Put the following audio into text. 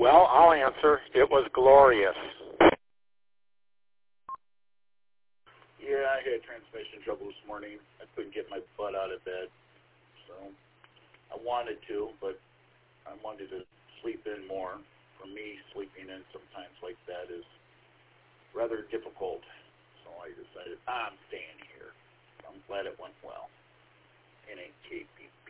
Well, I'll answer. It was glorious. Yeah, I had transmission trouble this morning. I couldn't get my butt out of bed. So I wanted to, but I wanted to sleep in more. For me, sleeping in sometimes like that is rather difficult. So I decided, I'm staying here. I'm glad it went well. NAKP.